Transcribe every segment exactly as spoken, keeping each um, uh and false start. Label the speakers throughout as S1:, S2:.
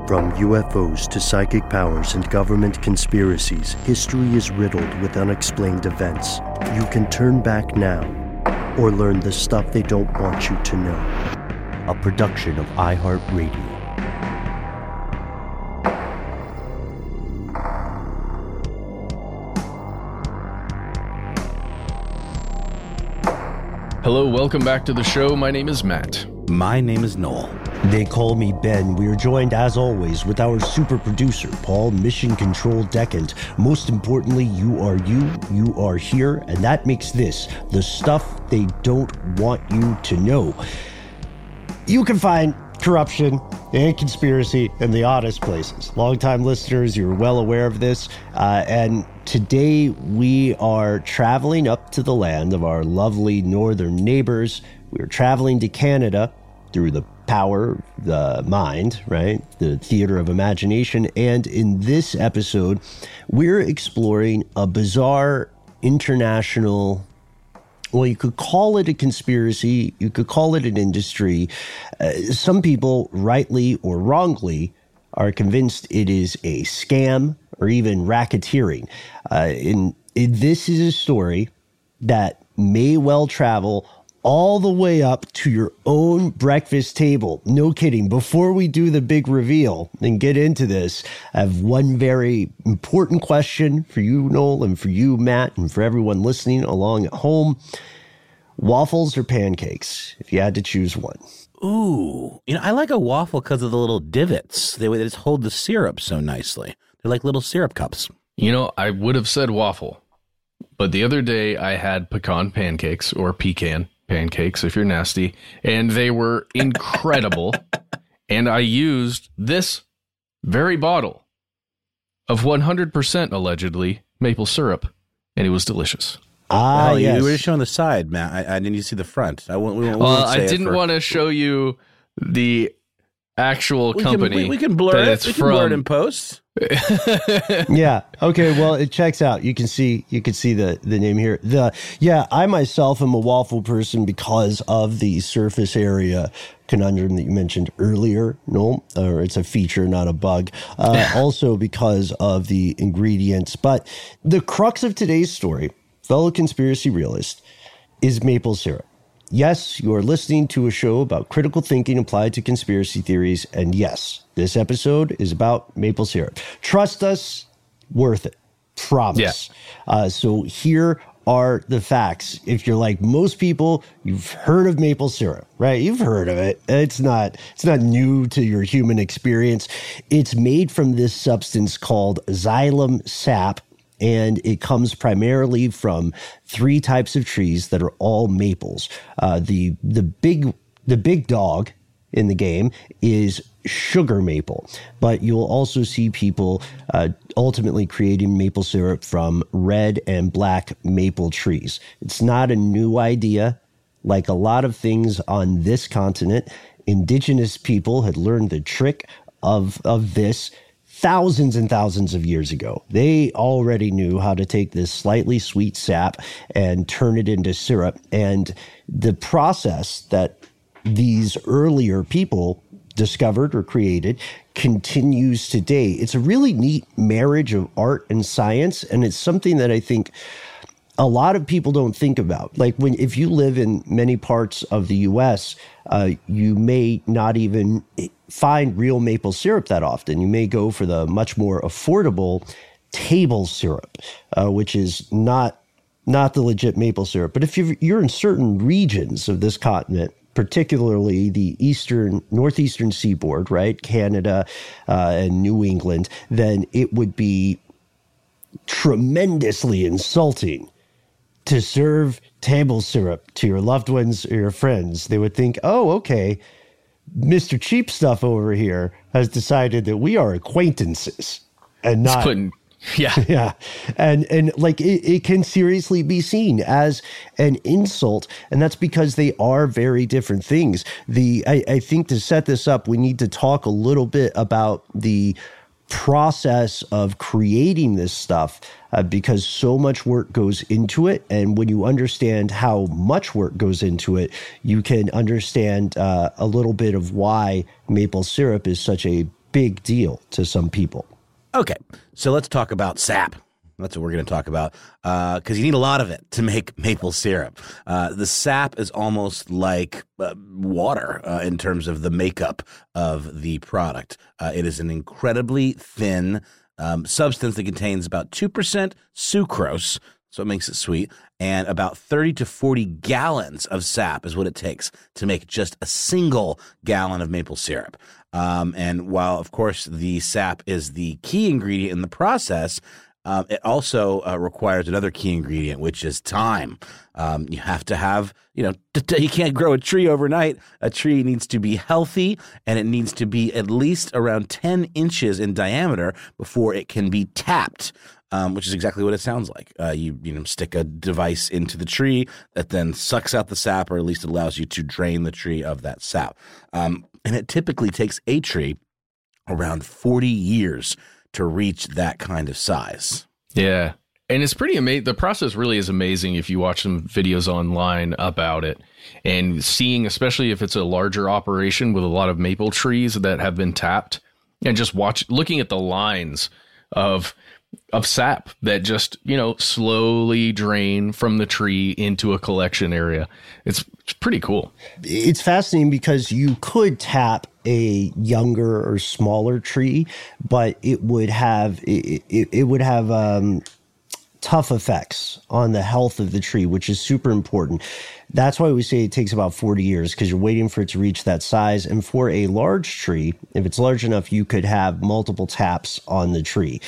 S1: From U F Os to psychic powers and government conspiracies, history is riddled with unexplained events. You can turn back now or learn the stuff they don't want you to know. A production of iHeartRadio.
S2: Hello, welcome back to the show. My name is Matt.
S3: My name is Noel.
S1: They call me Ben. We are joined, as always, with our super producer, Paul Mission Control Decant. Most importantly, you are you, you are here, and that makes this the stuff they don't want you to know. You can find corruption and conspiracy in the oddest places. Longtime listeners, you're well aware of this. Uh, and today we are traveling up to the land of our lovely northern neighbors. We're traveling to Canada through the power of the mind, right? The theater of imagination. And in this episode, we're exploring a bizarre international, well, you could call it a conspiracy, you could call it an industry. Uh, some people, rightly or wrongly, are convinced it is a scam or even racketeering. Uh, in, in, this is a story that may well travel all the way up to your own breakfast table. No kidding. Before we do the big reveal and get into this, I have one very important question for you, Noel, and for you, Matt, and for everyone listening along at home. Waffles or pancakes, if you had to choose one?
S3: Ooh, you know, I like a waffle because of the little divots. They, they just hold the syrup so nicely. They're like little syrup cups.
S2: You know, I would have said waffle, but the other day I had pecan pancakes, or pecan pancakes if you're nasty, and they were incredible. And I used this very bottle of one hundred percent allegedly maple syrup, and it was delicious.
S3: Ah,
S1: oh,
S3: yes.
S1: yes.
S3: You were just showing the side, Matt. I, I didn't see the front. I won't. We won't, we
S2: Well,
S3: won't say
S2: I
S3: it
S2: didn't
S3: for...
S2: want to show you the actual
S3: we
S2: company.
S3: Can, we, we can blur
S2: that
S3: it.
S2: It's
S3: we can
S2: from.
S3: blur it in post.
S1: Yeah. Okay. Well, it checks out. You can see. You can see the the name here. The yeah. I myself am a waffle person because of the surface area conundrum that you mentioned earlier. No, or it's a feature, not a bug. Uh, also because of the ingredients. But the crux of today's story, fellow conspiracy realist, is maple syrup. Yes, you are listening to a show about critical thinking applied to conspiracy theories. And yes, this episode is about maple syrup. Trust us, worth it. Promise. Yeah. Uh, so here are the facts. If you're like most people, you've heard of maple syrup, right? You've heard of it. It's not, it's not new to your human experience. It's made from this substance called xylem sap. And it comes primarily from three types of trees that are all maples. Uh, the the big the big dog in the game is sugar maple, but you'll also see people uh, ultimately creating maple syrup from red and black maple trees. It's not a new idea. Like a lot of things on this continent, indigenous people had learned the trick of of this thousands and thousands of years ago. They already knew how to take this slightly sweet sap and turn it into syrup. And the process that these earlier people discovered or created continues today. It's a really neat marriage of art and science, and it's something that I think a lot of people don't think about. Like when, if you live in many parts of the U S, uh, you may not even find real maple syrup that often. You may go for the much more affordable table syrup, uh, which is not not the legit maple syrup. But if you're, you're in certain regions of this continent, particularly the eastern, northeastern seaboard, right, Canada uh, and New England, then it would be tremendously insulting to serve table syrup to your loved ones or your friends. They would think, oh, okay, Mister Cheap Stuff over here has decided that we are acquaintances and not...
S2: Putting, yeah.
S1: Yeah. And, and like, it, it can seriously be seen as an insult. And that's because they are very different things. The I, I think to set this up, we need to talk a little bit about the process of creating this stuff uh, because so much work goes into it. And when you understand how much work goes into it, you can understand uh, a little bit of why maple syrup is such a big deal to some people.
S3: Okay, so let's talk about sap. That's what we're going to talk about, because uh, you need a lot of it to make maple syrup. Uh, the sap is almost like uh, water uh, in terms of the makeup of the product. Uh, it is an incredibly thin um, substance that contains about two percent sucrose, so it makes it sweet, and about thirty to forty gallons of sap is what it takes to make just a single gallon of maple syrup. Um, and while, of course, the sap is the key ingredient in the process, Um, it also uh, requires another key ingredient, which is time. Um, you have to have, you know, t- t- you can't grow a tree overnight. A tree needs to be healthy, and it needs to be at least around ten inches in diameter before it can be tapped, um, which is exactly what it sounds like. Uh, you, you know, stick a device into the tree that then sucks out the sap, or at least allows you to drain the tree of that sap. Um, and it typically takes a tree around forty years to reach that kind of size.
S2: Yeah. And it's pretty amazing. The process really is amazing if you watch some videos online about it, and seeing, especially if it's a larger operation with a lot of maple trees that have been tapped, and just watch, looking at the lines of of sap that just, you know, slowly drain from the tree into a collection area. It's, it's pretty cool.
S1: It's fascinating because you could tap a younger or smaller tree, but it would have it, it, it would have um, tough effects on the health of the tree, which is super important. That's why we say it takes about forty years, because you're waiting for it to reach that size. And for a large tree, if it's large enough, you could have multiple taps on the tree.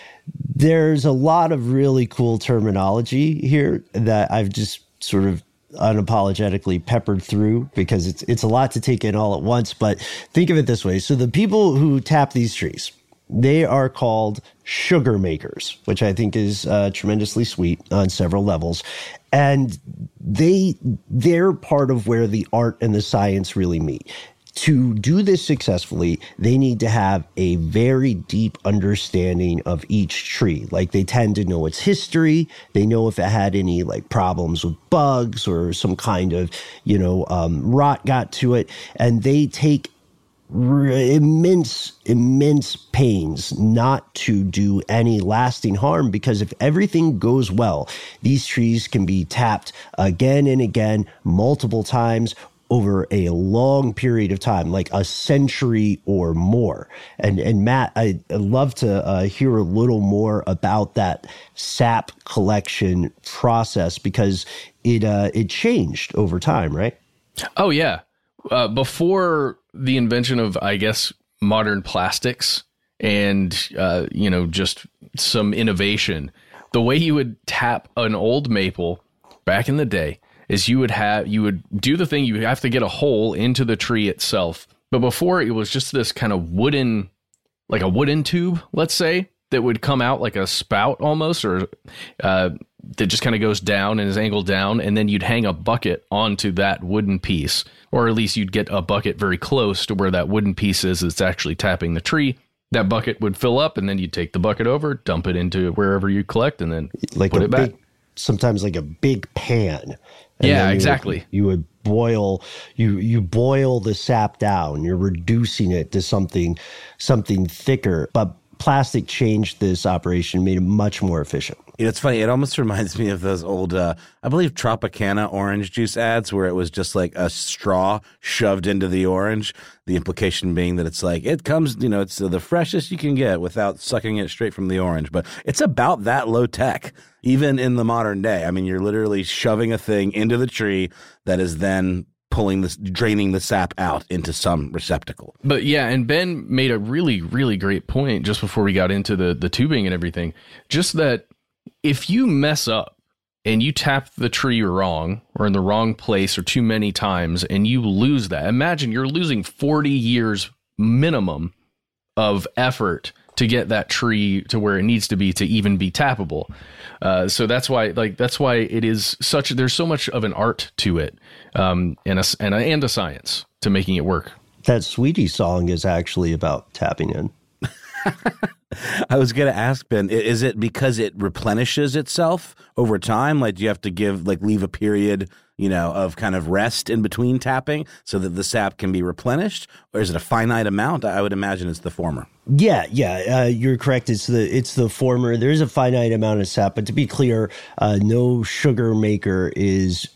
S1: There's a lot of really cool terminology here that I've just sort of unapologetically peppered through, because it's it's a lot to take in all at once. But think of it this way. So the people who tap these trees, they are called sugar makers, which I think is uh, tremendously sweet on several levels. And they, they're part of where the art and the science really meet. To do this successfully, they need to have a very deep understanding of each tree. Like, they tend to know its history. They know if it had any like problems with bugs or some kind of, you know, um, rot got to it. And they take r- immense, immense pains not to do any lasting harm, because if everything goes well, these trees can be tapped again and again, multiple times, over a long period of time, like a century or more. And and Matt, I, I'd love to uh, hear a little more about that sap collection process, because it uh, it changed over time, right?
S2: Oh, yeah. Uh, before the invention of, I guess, modern plastics and, uh, you know, just some innovation, the way you would tap an old maple back in the day is you would have, you would do the thing, you have to get a hole into the tree itself. But before, it was just this kind of wooden, like a wooden tube, let's say, that would come out like a spout almost, or uh, that just kind of goes down and is angled down. And then you'd hang a bucket onto that wooden piece, or at least you'd get a bucket very close to where that wooden piece is that's actually tapping the tree. That bucket would fill up, and then you'd take the bucket over, dump it into wherever you collect, and then
S1: like
S2: put
S1: a
S2: it back.
S1: Big, sometimes like a big pan. And
S2: yeah,
S1: you
S2: exactly.
S1: Would, you would boil you you boil the sap down. You're reducing it to something something thicker. But plastic changed this operation, made it much more efficient.
S3: You know, it's funny. It almost reminds me of those old, uh, I believe, Tropicana orange juice ads where it was just like a straw shoved into the orange. The implication being that it's like, it comes, you know, it's the freshest you can get without sucking it straight from the orange. But it's about that low tech, even in the modern day. I mean, you're literally shoving a thing into the tree that is then pulling this, draining the sap out into some receptacle.
S2: But yeah, and Ben made a really, really great point just before we got into the, the tubing and everything. Just that if you mess up and you tap the tree wrong, or in the wrong place, or too many times, and you lose that, imagine you're losing forty years minimum of effort to get that tree to where it needs to be to even be tappable. Uh, so that's why, like, that's why it is such, there's so much of an art to it, um, and a, and a, and a science to making it work.
S1: That Sweetie song is actually about tapping in.
S3: I was going to ask, Ben, is it because it replenishes itself over time? Like, do you have to give, like, leave a period, you know, of kind of rest in between tapping so that the sap can be replenished? Or is it a finite amount? I would imagine it's the former.
S1: Yeah, yeah, uh, you're correct. It's the it's the former. There's a finite amount of sap, but to be clear, uh, no sugar maker is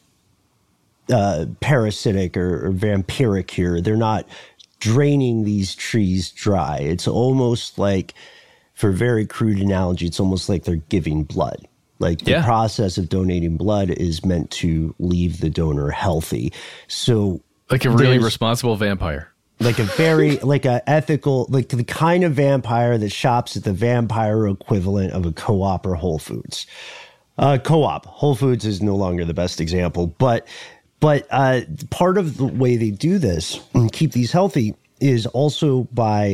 S1: uh, parasitic or, or vampiric here. They're not draining these trees dry. It's almost like, for a very crude analogy, it's almost like they're giving blood. Like the yeah. process of donating blood is meant to leave the donor healthy. So
S2: like a really responsible vampire.
S1: Like a very, like a ethical, like the kind of vampire that shops at the vampire equivalent of a Co-op or Whole Foods. Uh, Co-op, Whole Foods is no longer the best example, but but uh, part of the way they do this and keep these healthy is also by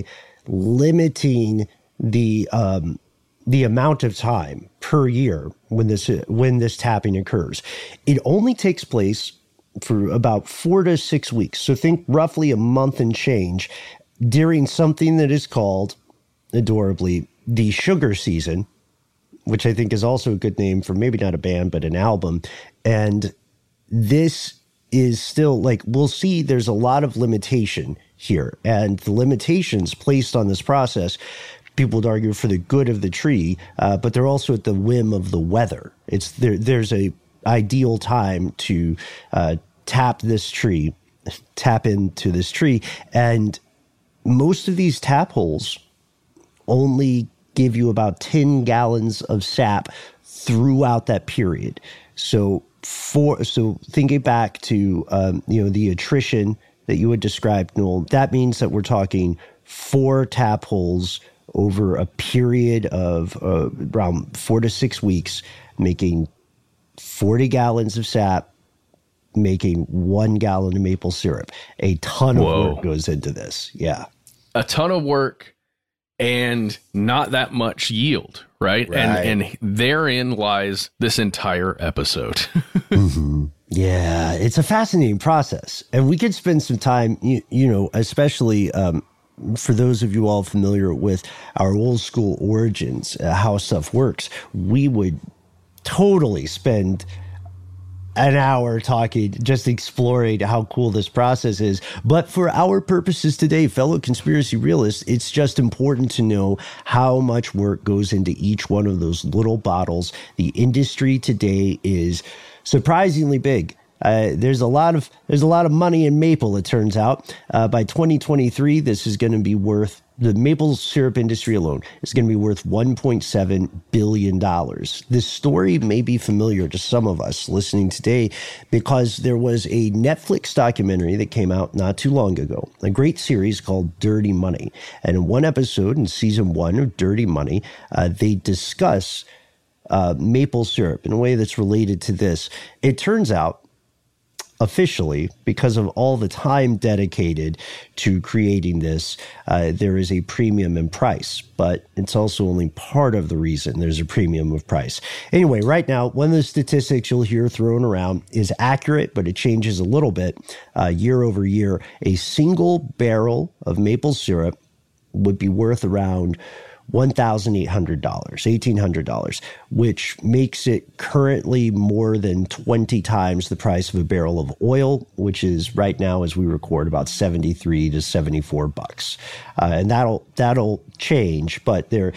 S1: limiting the um, the amount of time per year when this when this tapping occurs. It only takes place for about four to six weeks. So think roughly a month and change during something that is called, adorably, the sugar season, which I think is also a good name for maybe not a band, but an album. And this is still like, we'll see there's a lot of limitation here. And the limitations placed on this process, people would argue for the good of the tree, uh, but they're also at the whim of the weather. It's there. There's a ideal time to uh, tap this tree, tap into this tree. And most of these tap holes only give you about ten gallons of sap throughout that period. So for, so thinking back to, um, you know, the attrition that you had described, Noel, that means that we're talking four tap holes over a period of uh, around four to six weeks, making forty gallons of sap, making one gallon of maple syrup. A ton
S2: Whoa.
S1: of work goes into this. Yeah.
S2: A ton of work and not that much yield, right?
S3: Right.
S2: And and therein lies this entire episode.
S1: mm-hmm. Yeah, it's a fascinating process. And we could spend some time, you, you know, especially um, for those of you all familiar with our old school origins, uh, how stuff works, we would totally spend an hour talking, just exploring how cool this process is. But for our purposes today, fellow conspiracy realists, it's just important to know how much work goes into each one of those little bottles. The industry today is surprisingly big. Uh, there's a lot of there's a lot of money in maple, it turns out. Uh, by twenty twenty-three, this is going to be worth, the maple syrup industry alone is going to be worth one point seven billion dollars. This story may be familiar to some of us listening today because there was a Netflix documentary that came out not too long ago, a great series called Dirty Money. And in one episode in season one of Dirty Money, uh, they discuss uh, maple syrup in a way that's related to this. It turns out, officially, because of all the time dedicated to creating this, uh, there is a premium in price, but it's also only part of the reason there's a premium of price. Anyway, right now, one of the statistics you'll hear thrown around is accurate, but it changes a little bit uh, year over year. A single barrel of maple syrup would be worth around one thousand eight hundred dollars, eighteen hundred dollars, which makes it currently more than twenty times the price of a barrel of oil, which is right now, as we record, about seventy-three to seventy-four bucks. Uh, and that'll that'll change, but there,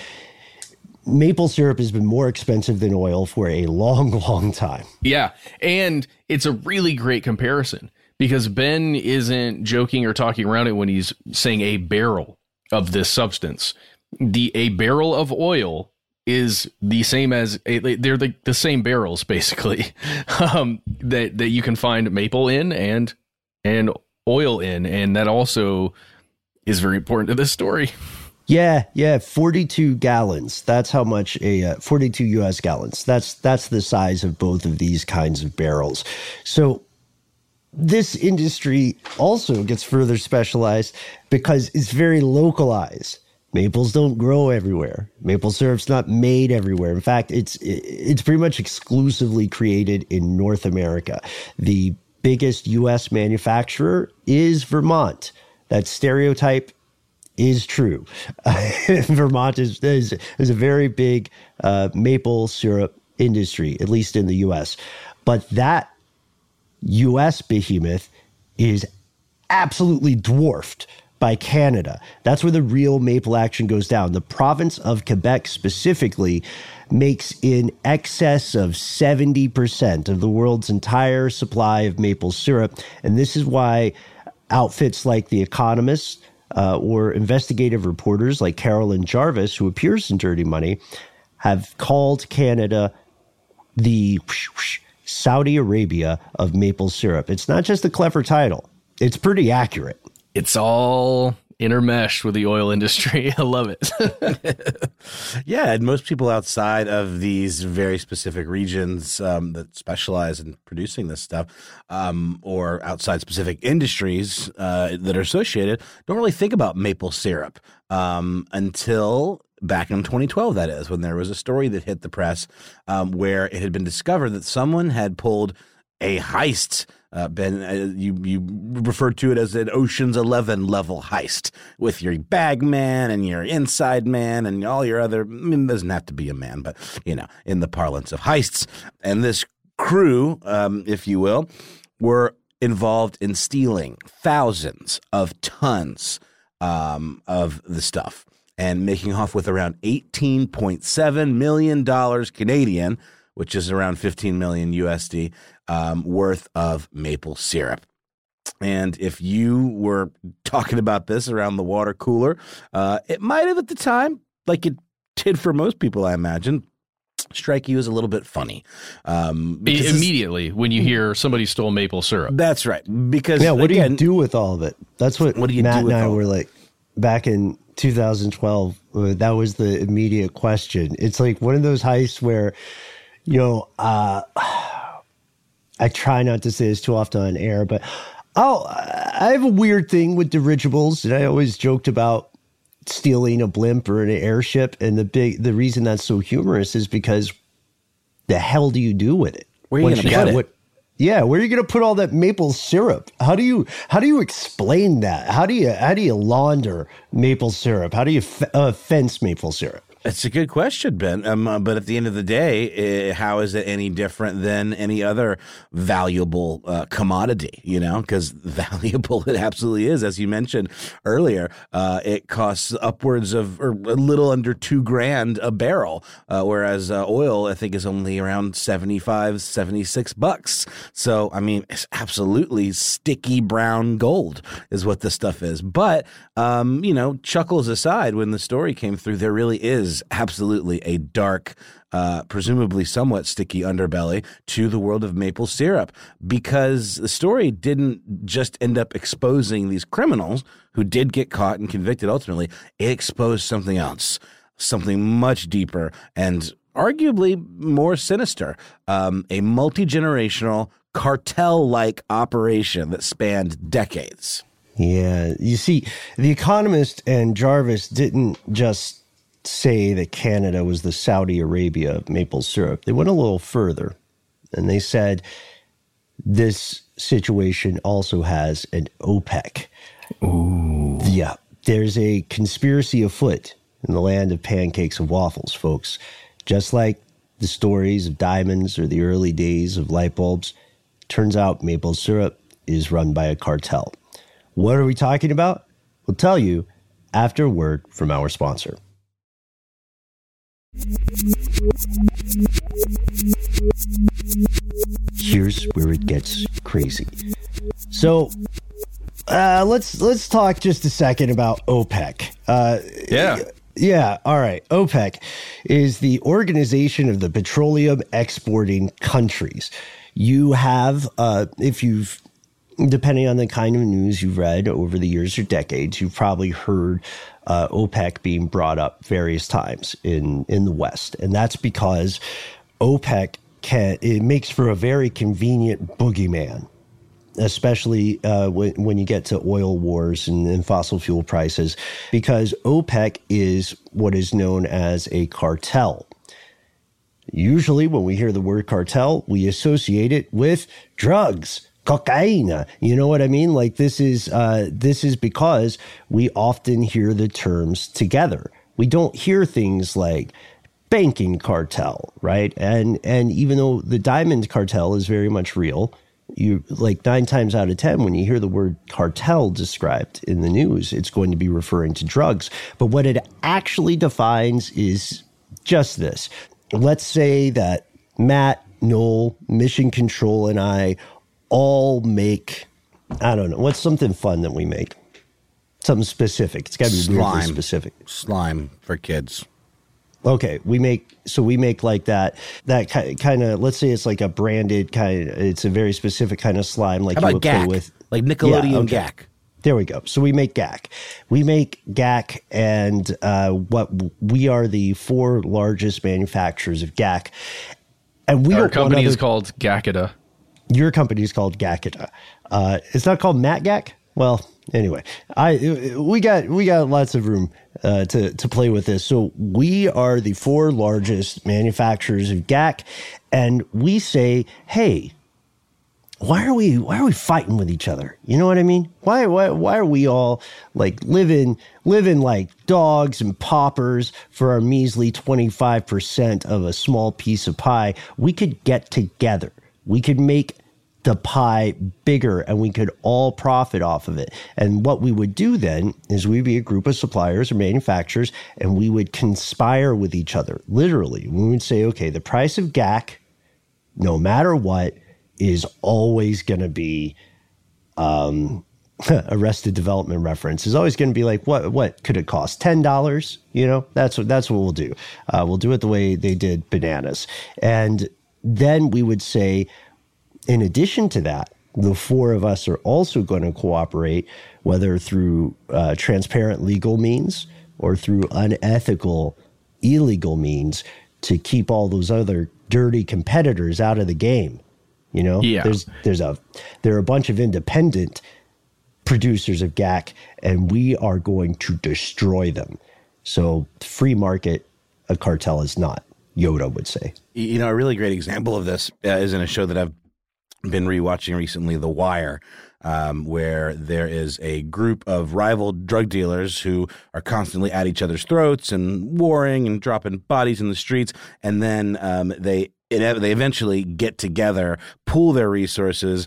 S1: maple syrup has been more expensive than oil for a long, long time.
S2: Yeah, and it's a really great comparison because Ben isn't joking or talking around it when he's saying a barrel of this substance. The a barrel of oil is the same as a, they're the, the same barrels basically um, that that you can find maple in and and oil in, and that also is very important to this story.
S1: Yeah, yeah, forty-two gallons. That's how much a uh, forty-two U S gallons. That's that's the size of both of these kinds of barrels. So this industry also gets further specialized because it's very localized. Maples don't grow everywhere. Maple syrup's not made everywhere. In fact, it's it's pretty much exclusively created in North America. The biggest U S manufacturer is Vermont. That stereotype is true. Vermont is, is, is a very big uh, maple syrup industry, at least in the U S. But that U S behemoth is absolutely dwarfed by Canada. That's where the real maple action goes down. The province of Quebec specifically makes in excess of seventy percent of the world's entire supply of maple syrup. And this is why outfits like The Economist uh, or investigative reporters like Carolyn Jarvis, who appears in Dirty Money, have called Canada the Saudi Arabia of maple syrup. It's not just a clever title. It's pretty accurate.
S2: It's all intermeshed with the oil industry. I love it.
S3: Yeah, and most people outside of these very specific regions um, that specialize in producing this stuff, um, or outside specific industries uh, that are associated, don't really think about maple syrup um, until back in twenty twelve, that is, when there was a story that hit the press um, where it had been discovered that someone had pulled a heist. Uh, Ben, uh, you you referred to it as an Ocean's Eleven level heist with your bag man and your inside man and all your other. I mean, it doesn't have to be a man, but you know, in the parlance of heists. And this crew, um, if you will, were involved in stealing thousands of tons um, of the stuff and making off with around eighteen point seven million dollars Canadian, which is around fifteen million U S D, um, worth of maple syrup. And if you were talking about this around the water cooler, uh, it might have at the time, like it did for most people, I imagine, strike you as a little bit funny. Um,
S2: Immediately when you hear somebody stole maple syrup.
S3: That's right. Because
S1: yeah, what
S3: again,
S1: do you do with all of it? That's what,
S3: what do you
S1: Matt
S3: do with
S1: and I
S3: all
S1: were like back in two thousand twelve. Uh, that was the immediate question. It's like one of those heists where, you know, uh, I try not to say this too often on air, but oh, I have a weird thing with dirigibles, and I always joked about stealing a blimp or an airship. And the big, the reason that's so humorous is because the hell do you do with it?
S3: Where are you going to put it?
S1: What, yeah, where are you going to put all that maple syrup? How do you how do you explain that? How do you how do you launder maple syrup? How do you f- uh, fence maple syrup?
S3: It's a good question, Ben. Um, uh, but at the end of the day, uh, how is it any different than any other valuable uh, commodity? You know, because valuable it absolutely is. As you mentioned earlier, uh, it costs upwards of or a little under two grand a barrel, uh, whereas uh, oil, I think, is only around seventy-five, seventy-six bucks. So, I mean, it's absolutely sticky brown gold is what this stuff is. But, um, you know, chuckles aside, when the story came through, there really is absolutely a dark, uh, presumably somewhat sticky underbelly to the world of maple syrup, because the story didn't just end up exposing these criminals who did get caught and convicted ultimately. It exposed something else, something much deeper and arguably more sinister, um, a multi-generational cartel-like operation that spanned decades.
S1: Yeah, you see, The Economist and Jarvis didn't just say that Canada was the Saudi Arabia of maple syrup. They went a little further, and they said this situation also has an OPEC. Ooh. Yeah, there's a conspiracy afoot in the land of pancakes and waffles, folks. Just like the stories of diamonds or the early days of light bulbs, turns out maple syrup is run by a cartel. What are we talking about? We'll tell you after a word from our sponsor. Here's where it gets crazy. So uh, let's let's talk just a second about OPEC. Uh,
S2: yeah.
S1: Yeah, all right. OPEC is the Organization of the Petroleum Exporting Countries. You have, uh, if you've, depending on the kind of news you've read over the years or decades, you've probably heard uh, OPEC being brought up various times in, in the West. And that's because OPEC can, it makes for a very convenient boogeyman, especially uh, when, when you get to oil wars and, and fossil fuel prices, because OPEC is what is known as a cartel. Usually when we hear the word cartel, we associate it with drugs, cocaine. You know what I mean? Like this is uh, this is because we often hear the terms together. We don't hear things like banking cartel, right? And and even though the diamond cartel is very much real, you like nine times out of ten, when you hear the word cartel described in the news, it's going to be referring to drugs. But what it actually defines is just this. Let's say that Matt, Noel, Mission Control, and I all make, I don't know, what's something fun that we make? Something specific. It's got to be
S3: Slime.
S1: weirdly specific.
S3: Slime for kids.
S1: Okay, we make, so we make like that, that kind of, let's say it's like a branded kind of, it's a very specific kind of slime like
S3: How
S1: you
S3: about
S1: would play
S3: G A C?
S1: with.
S3: Like Nickelodeon
S1: Yeah, okay.
S3: G A C.
S1: There we go. So we make G A C. We make G A C, and uh, what we are the four largest manufacturers of G A C. And we
S2: Our
S1: don't
S2: company
S1: want
S2: is
S1: other,
S2: called Gakida.
S1: Your company is called Gakida. Uh, it's not called Matt G A C. Well, anyway, I we got we got lots of room uh, to to play with this. So we are the four largest manufacturers of G A C, and we say, hey, why are we why are we fighting with each other? You know what I mean? Why why why are we all like living living like dogs and paupers for our measly twenty-five percent of a small piece of pie? We could get together. We could make the pie bigger, and we could all profit off of it. And what we would do then is we'd be a group of suppliers or manufacturers, and we would conspire with each other. Literally, we would say, okay, the price of G A C, no matter what, is always going to be um, Arrested Development reference is always going to be like, what what could it cost? ten dollars? You know, that's what that's what we'll do. Uh, we'll do it the way they did bananas. And then we would say, in addition to that, the four of us are also going to cooperate, whether through uh, transparent legal means or through unethical, illegal means, to keep all those other dirty competitors out of the game. You know,
S2: yeah.
S1: there's there's a there are a bunch of independent producers of G A C, and we are going to destroy them. So free market, a cartel is not, Yoda would say.
S3: You know, a really great example of this uh, is in a show that I've been rewatching recently, The Wire, um, where there is a group of rival drug dealers who are constantly at each other's throats and warring and dropping bodies in the streets, and then um, they they eventually get together, pool their resources,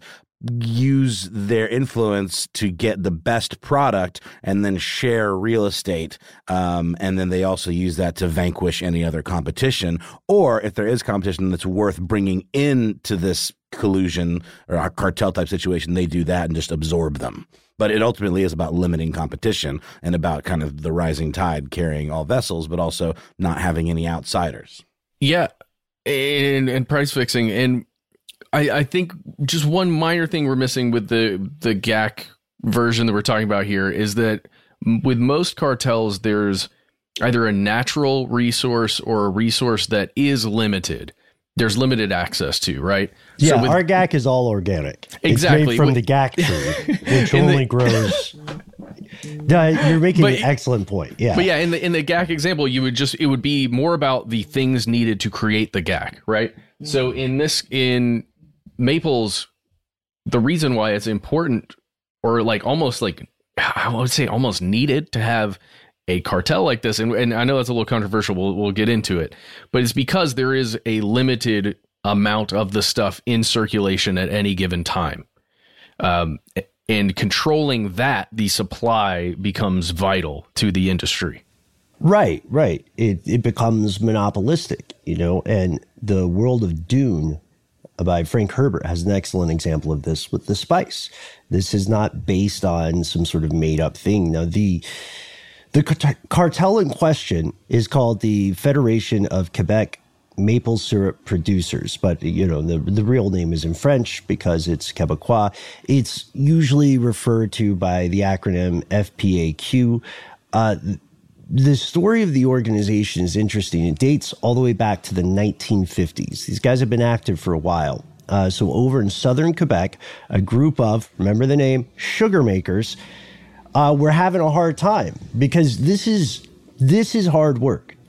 S3: use their influence to get the best product, and then share real estate. Um, and then they also use that to vanquish any other competition. Or if there is competition that's worth bringing into this collusion or a cartel type situation, they do that and just absorb them. But it ultimately is about limiting competition and about kind of the rising tide carrying all vessels, but also not having any outsiders.
S2: Yeah. And, and price fixing. And I, I think just one minor thing we're missing with the, the G A C version that we're talking about here is that with most cartels, there's either a natural resource or a resource that is limited. There's limited access to, right?
S1: Yeah,
S2: so with,
S1: our G A C is all organic.
S2: Exactly.
S1: It's made from
S2: with,
S1: the G A C tree, which
S2: the,
S1: only grows. No, you're making
S2: but,
S1: an excellent point. Yeah.
S2: But yeah, in the in the G A C example, you would just it would be more about the things needed to create the G A C, right? So in this in Maples, the reason why it's important, or like almost like I would say almost needed to have a cartel like this, and, and I know that's a little controversial, we'll, we'll get into it, but it's because there is a limited amount of the stuff in circulation at any given time. Um, and controlling that, the supply becomes vital to the industry.
S1: Right, right. It it becomes monopolistic, you know, and the world of Dune by Frank Herbert has an excellent example of this with the spice. This is not based on some sort of made up thing. Now, the The cartel in question is called the Federation of Quebec Maple Syrup Producers, but you know the the real name is in French because it's Quebecois. It's usually referred to by the acronym F P A Q. Uh, the story of the organization is interesting. It dates all the way back to the nineteen fifties. These guys have been active for a while. Uh, so over in southern Quebec, a group of, remember the name, sugar makers, Uh, we're having a hard time because this is this is hard work.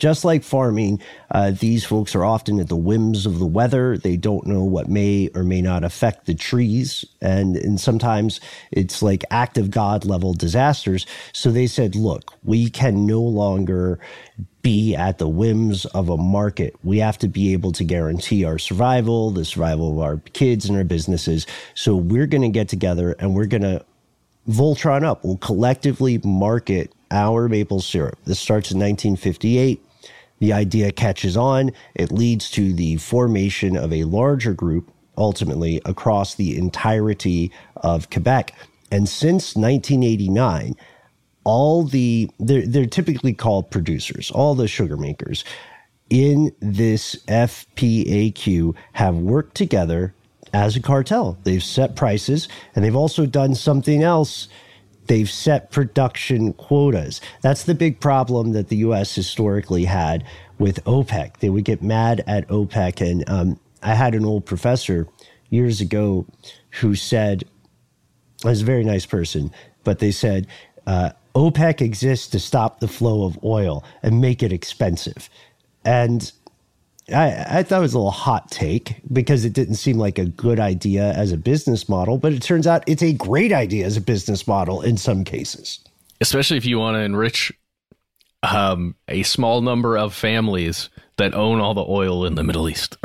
S1: just like farming, uh, these folks are often at the whims of the weather. They don't know what may or may not affect the trees. And, and sometimes it's like act of God level disasters. So they said, look, we can no longer be at the whims of a market. We have to be able to guarantee our survival, the survival of our kids and our businesses. So we're going to get together and we're going to Voltron up. We'll collectively market our maple syrup. This starts in nineteen fifty-eight. The idea catches on. It leads to the formation of a larger group, ultimately across the entirety of Quebec. And since nineteen eighty-nine, all the, they're, they're typically called producers, all the sugar makers in this F P A Q have worked together as a cartel. They've set prices, and they've also done something else. They've set production quotas. That's the big problem that the U S historically had with OPEC. They would get mad at OPEC. And um, I had an old professor years ago who said, I was a very nice person, but they said, uh, OPEC exists to stop the flow of oil and make it expensive. And I, I thought it was a little hot take because it didn't seem like a good idea as a business model, but it turns out it's a great idea as a business model in some cases.
S2: Especially if you want to enrich um, a small number of families that own all the oil in the Middle East.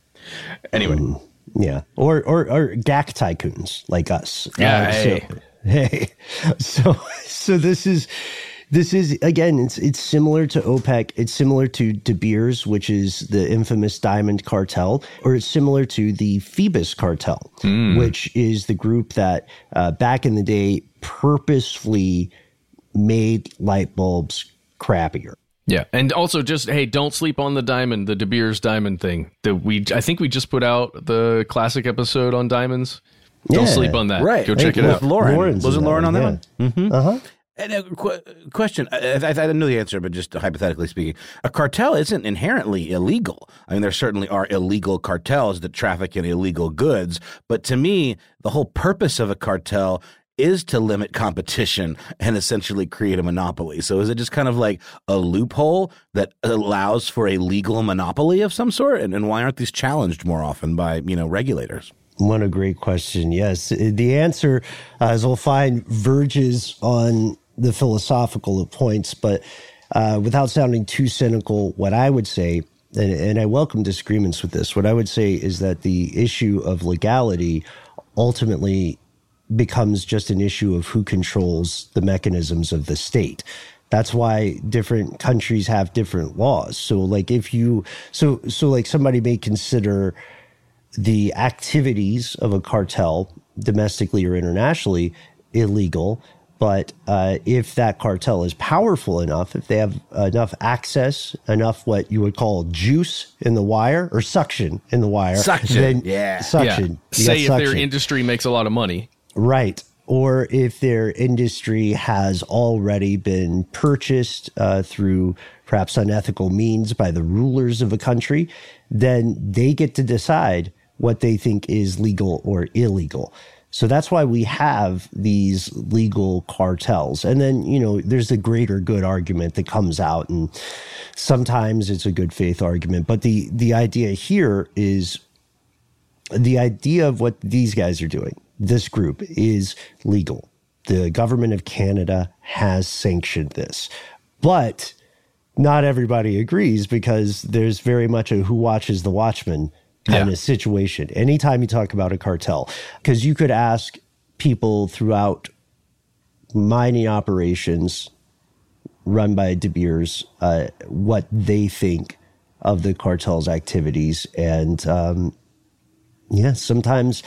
S2: Anyway.
S1: Um, yeah. Or, or, or G A C tycoons like us.
S2: Yeah.
S1: Uh,
S2: hey.
S1: So, hey. So, so this is... This is, again, it's it's similar to OPEC. It's similar to De Beers, which is the infamous diamond cartel, or it's similar to the Phoebus cartel, mm. which is the group that uh, back in the day purposefully made light bulbs crappier.
S2: Yeah. And also just, hey, don't sleep on the diamond, the De Beers diamond thing. That we I think we just put out the classic episode on diamonds. Don't yeah. sleep on that.
S3: Right.
S2: Go check
S3: hey,
S2: it out.
S3: Lauren.
S1: Lauren's
S3: Wasn't Lauren on that
S1: yeah.
S3: one? Mm-hmm.
S1: Uh-huh.
S3: And a qu- question, I, I, I didn't know the answer, but just hypothetically speaking, a cartel isn't inherently illegal. I mean, there certainly are illegal cartels that traffic in illegal goods, but to me, the whole purpose of a cartel is to limit competition and essentially create a monopoly. So is it just kind of like a loophole that allows for a legal monopoly of some sort? And, and why aren't these challenged more often by, you know, regulators?
S1: What a great question. Yes. The answer, uh, as we'll find, verges on the philosophical points, but uh, without sounding too cynical, what I would say, and, and I welcome disagreements with this, what I would say is that the issue of legality ultimately becomes just an issue of who controls the mechanisms of the state. That's why different countries have different laws. So like if you, so, so like somebody may consider the activities of a cartel domestically or internationally illegal. But uh, if that cartel is powerful enough, if they have enough access, enough what you would call juice in the wire or suction in the wire.
S3: Suction,
S1: then,
S3: yeah.
S1: Suction.
S2: Yeah. Say if suction. Their industry makes a lot of money.
S1: Right. Or if their industry has already been purchased uh, through perhaps unethical means by the rulers of a country, then they get to decide what they think is legal or illegal. So that's why we have these legal cartels. And then, you know, there's the greater good argument that comes out, and sometimes it's a good faith argument. But the, the idea here is the idea of what these guys are doing. This group is legal. The government of Canada has sanctioned this. But not everybody agrees because there's very much a who watches the watchman kind
S2: yeah.
S1: of situation. Anytime you talk about a cartel, because you could ask people throughout mining operations run by De Beers uh, what they think of the cartel's activities. And um, yeah, sometimes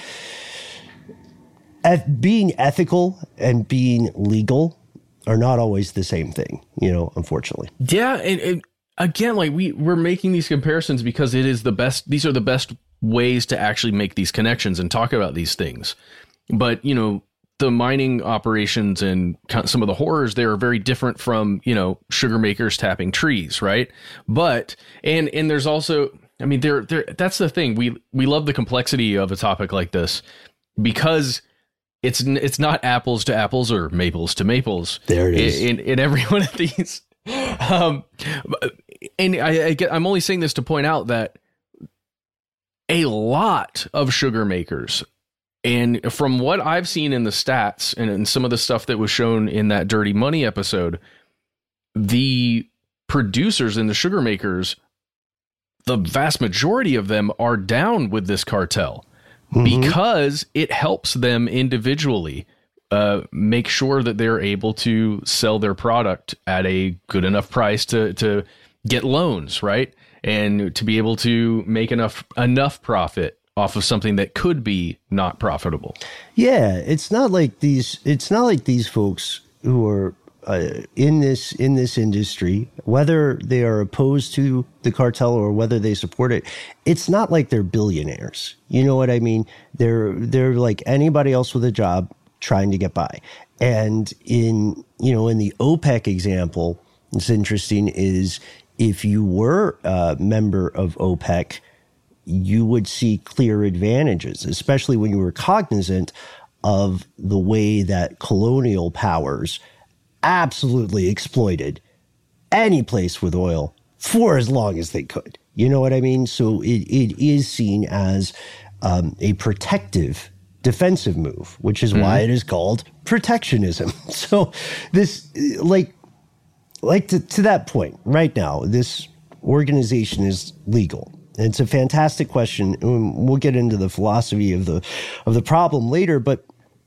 S1: eth- being ethical and being legal are not always the same thing, you know, unfortunately.
S2: Yeah. And, and again, like we we're making these comparisons because it is the best. These are the best ways to actually make these connections and talk about these things. But, you know, the mining operations and some of the horrors there are very different from, you know, sugar makers tapping trees. Right. But and and there's also, I mean, there there that's the thing. We we love the complexity of a topic like this because it's it's not apples to apples or maples to maples.
S1: There it is.
S2: In, in, in every one of these. Um, and I, I get, I'm only saying this to point out that a lot of sugar makers, and from what I've seen in the stats and, and some of the stuff that was shown in that Dirty Money episode, the producers and the sugar makers, the vast majority of them are down with this cartel mm-hmm. because it helps them individually uh, make sure that they're able to sell their product at a good enough price to, to get loans, right? And to be able to make enough enough profit off of something that could be not profitable.
S1: Yeah, it's not like these. It's not like these folks who are uh, in this in this industry, whether they are opposed to the cartel or whether they support it. It's not like they're billionaires. You know what I mean? They're they're like anybody else with a job trying to get by. And in you know in the OPEC example, it's interesting is. If you were a member of OPEC, you would see clear advantages, especially when you were cognizant of the way that colonial powers absolutely exploited any place with oil for as long as they could. You know what I mean? So it, it is seen as um, a protective, defensive move, which is mm-hmm. why it is called protectionism. So this, like, Like to, to that point, right now, this organization is legal. It's a fantastic question. We'll get into the philosophy of the of the problem later, but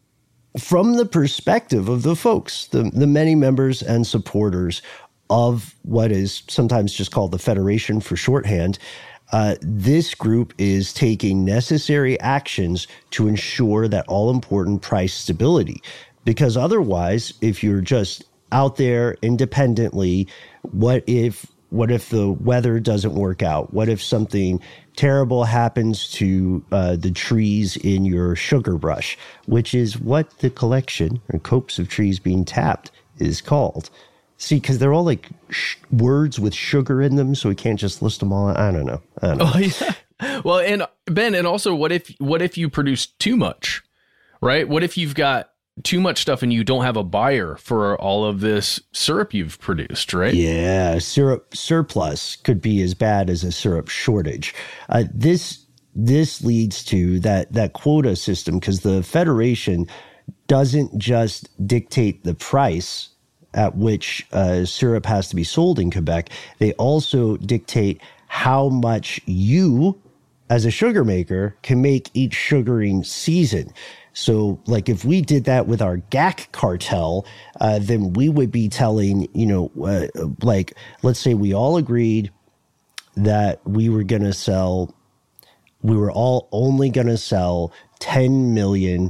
S1: from the perspective of the folks, the, the many members and supporters of what is sometimes just called the Federation for shorthand, uh, this group is taking necessary actions to ensure that all-important price stability. Because otherwise, if you're just out there independently, what if what if the weather doesn't work out? What if something terrible happens to uh, the trees in your sugar brush, which is what the collection or copse of trees being tapped is called? See, because they're all like sh- words with sugar in them, so we can't just list them all. I don't know. I don't know.
S2: Oh, yeah. Well, and Ben, and also, what if what if you produce too much, right? What if you've got too much stuff and you don't have a buyer for all of this syrup you've produced, right?
S1: Yeah, syrup surplus could be as bad as a syrup shortage. Uh, this this leads to that that quota system, because the Federation doesn't just dictate the price at which uh, syrup has to be sold in Quebec. They also dictate how much you, as a sugar maker, can make each sugaring season. So, like, if we did that with our G A C cartel, uh, then we would be telling, you know, uh, like, let's say we all agreed that we were going to sell, we were all only going to sell ten million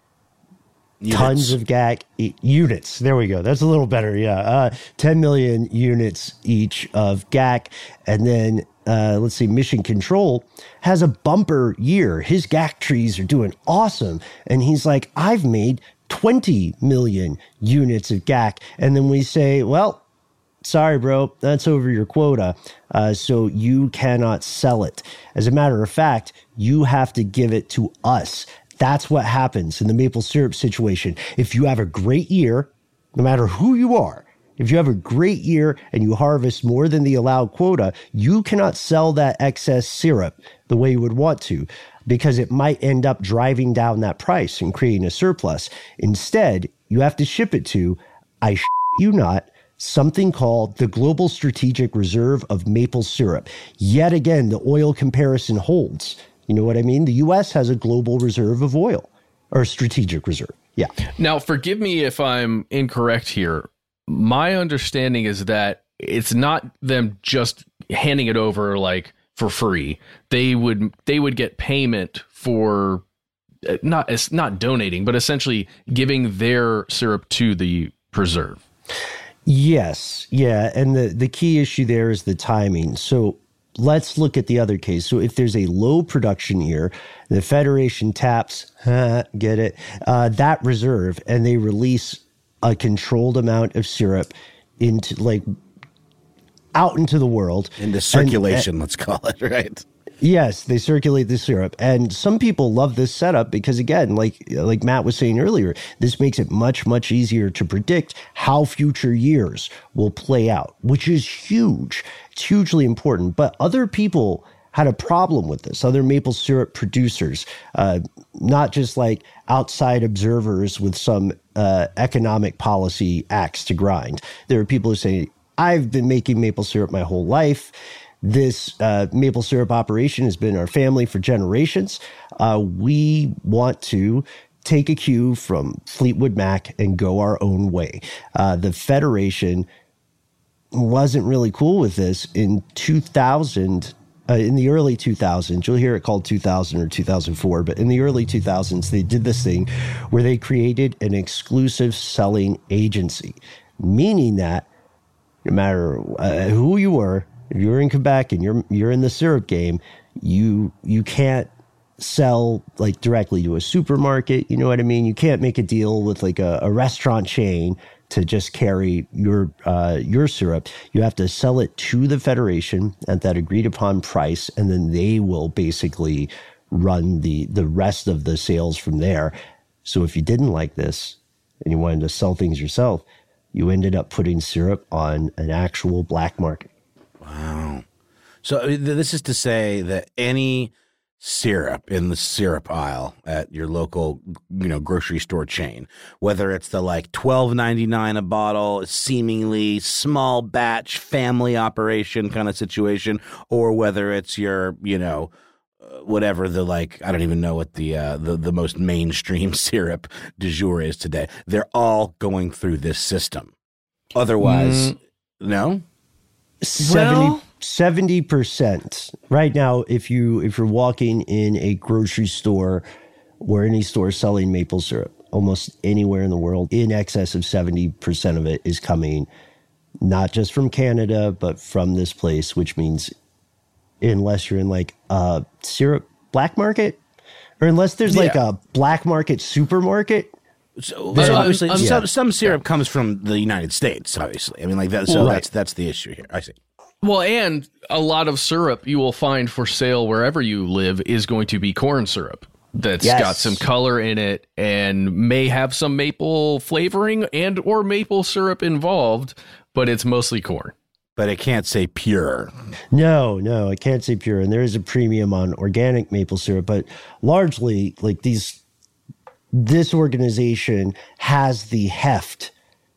S1: units. Tons of G A C units. There we go. That's a little better. Yeah. Uh, ten million units each of G A C. And then, uh, let's see, Mission Control has a bumper year. His G A C trees are doing awesome. And he's like, I've made twenty million units of G A C. And then we say, well, sorry, bro, that's over your quota. Uh, so you cannot sell it. As a matter of fact, you have to give it to us. That's what happens in the maple syrup situation. If you have a great year, no matter who you are, if you have a great year and you harvest more than the allowed quota, you cannot sell that excess syrup the way you would want to, because it might end up driving down that price and creating a surplus. Instead, you have to ship it to, I sh- you not, something called the Global Strategic Reserve of Maple Syrup. Yet again, the oil comparison holds. You know what I mean? The U S has a global reserve of oil, or strategic reserve. Yeah.
S2: Now, forgive me if I'm incorrect here. My understanding is that it's not them just handing it over like for free. They would they would get payment for not it's not donating, but essentially giving their syrup to the preserve.
S1: Yes. Yeah. And the, the key issue there is the timing. So let's look at the other case. So if there's a low production year, the Federation taps, get it, uh, that reserve, and they release a controlled amount of syrup into, like, out into the world.
S3: Into circulation, and, let's call it, right?
S1: Yes, they circulate the syrup. And some people love this setup because, again, like like Matt was saying earlier, this makes it much, much easier to predict how future years will play out, which is huge. It's hugely important. But other people had a problem with this, other maple syrup producers, uh, not just like outside observers with some uh, economic policy axe to grind. There are people who say, I've been making maple syrup my whole life. This uh, maple syrup operation has been in our family for generations. Uh, we want to take a cue from Fleetwood Mac and go our own way. Uh, the Federation wasn't really cool with this in two thousand. Uh, in the early two thousands, you'll hear it called two thousand or two thousand four, but in the early two thousands, they did this thing where they created an exclusive selling agency, meaning that no matter uh, who you were, if you're in Quebec and you're you're in the syrup game, you you can't sell like directly to a supermarket. You know what I mean? You can't make a deal with like a, a restaurant chain to just carry your uh, your syrup. You have to sell it to the Federation at that agreed upon price, and then they will basically run the the rest of the sales from there. So if you didn't like this and you wanted to sell things yourself, you ended up putting syrup on an actual black market.
S3: Wow. So this is to say that any syrup in the syrup aisle at your local, you know, grocery store chain, whether it's the like twelve ninety-nine a bottle, seemingly small batch family operation kind of situation, or whether it's your, you know, uh, whatever the like, I don't even know what the, uh, the, the most mainstream syrup du jour is today. They're all going through this system. Otherwise, mm. no?
S1: seventy, seventy percent right now. If you if you're walking in a grocery store or any store selling maple syrup, almost anywhere in the world, in excess of seventy percent of it is coming not just from Canada, but from this place, which means unless you're in like a syrup black market, or unless there's yeah. like a black market supermarket.
S3: So, so obviously, um, some, yeah. some syrup yeah. comes from the United States, obviously. I mean, like that. So well, right. that's that's the issue here. I see.
S2: Well, and a lot of syrup you will find for sale wherever you live is going to be corn syrup that's yes. got some color in it and may have some maple flavoring and or maple syrup involved, but it's mostly corn.
S3: But it can't say pure.
S1: No, no, it can't say pure. And there is a premium on organic maple syrup, but largely, like these. This organization has the heft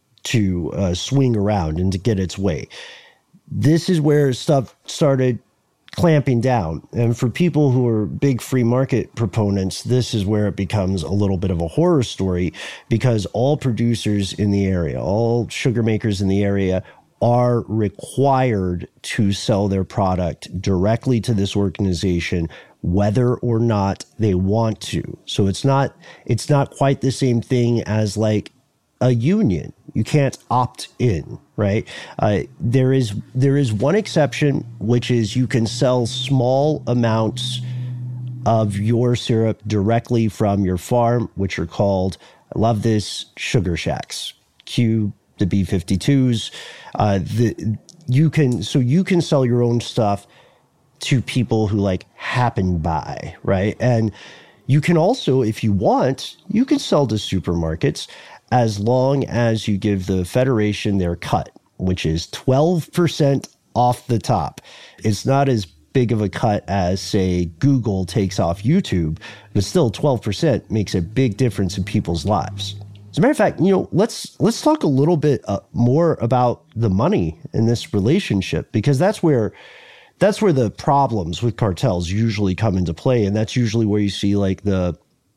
S1: to uh, swing around and to get its way. This is where stuff started clamping down. And for people who are big free market proponents, this is where it becomes a little bit of a horror story, because all producers in the area, all sugar makers in the area are required to sell their product directly to this organization, whether or not they want to. So it's not it's not quite the same thing as like a union. You can't opt in, right? Uh, there is there is one exception, which is you can sell small amounts of your syrup directly from your farm, which are called, I love this, sugar shacks. Cue the B fifty-twos. Uh, the you can so you can sell your own stuff to people who like happen by, right? And you can also, if you want, you can sell to supermarkets as long as you give the Federation their cut, which is twelve percent off the top. It's not as big of a cut as, say, Google takes off YouTube, but still twelve percent makes a big difference in people's lives. As a matter of fact, you know, let's let's talk a little bit uh, more about the money in this relationship, because that's where that's where the problems with cartels usually come into play, and that's usually where you see like the,